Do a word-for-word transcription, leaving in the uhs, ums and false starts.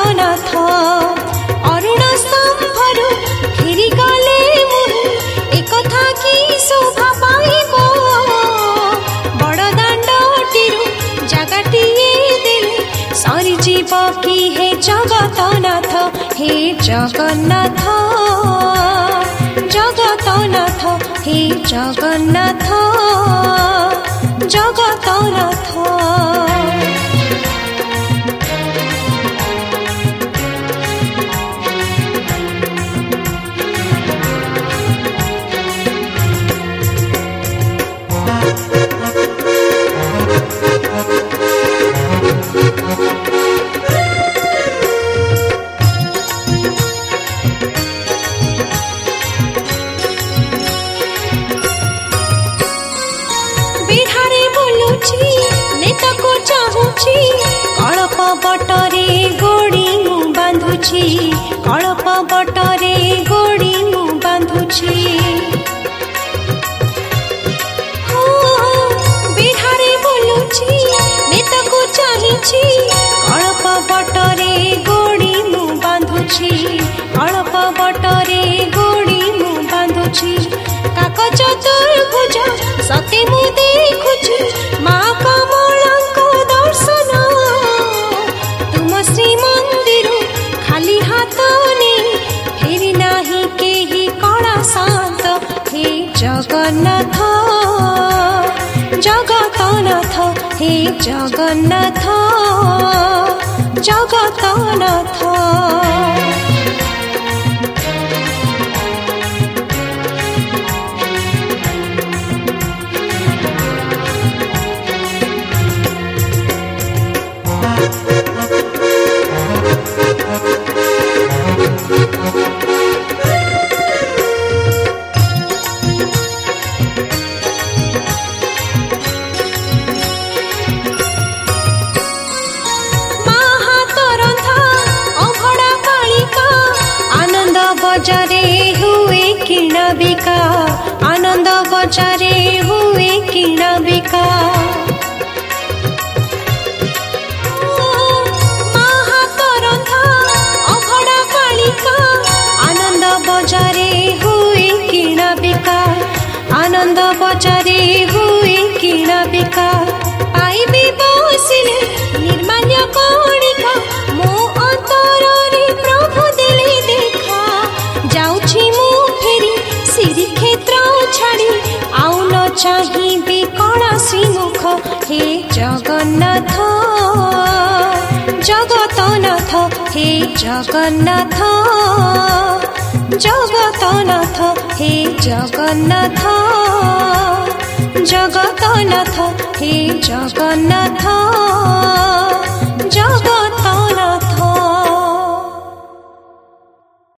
जगतनाथ अरुण स्तंभरु फेरी गले मुहि एक कथा की शोभा पाइब बड़ दांडटीरु जगटिए देले सरी जीव की हे जगतनाथ हे जगन्नाथ जगतनाथ हे जगन्नाथ जगतनाथ। कल्प बटरे गोड़ी मु बांधुछि कल्प बटरे गोड़ी मु बांधुछि बिहारे बोलुछि नेताको चाहिछि कल्प बटरे गोड़ी मु बांधुछि कल्प बटरे गोड़ी मु बांधुछि कागज चतुर्भुज सते मु देखुछि मा कमलाको दर्शन तुम श्री मंदिर खाली हाथ नहीं फेरी नाही केही कड़ा शांत हे जगन्नाथ जगतनाथ हे जगन्नाथ जगतनाथ। बजारे हुए किणा बिका आनंद बजारे हुए किणा बिका हाथ रंधा अभड़ा कालिका आनंद बजारे हुए किणा बिका आनंद बजारे हुए किणा बिका पाइबे बसिले निर्माल्य कणिका मो अंतरे प्रभु देले देखा जाउछि मु फेरी श्री क्षेत्र छाड़ी आउ न चाहिबे कणा श्रीमुख हे जगन्नाथ जगतनाथ हे जगन्नाथ जगतनाथ हे जगन्नाथ जगतनाथ हे जगन्नाथ।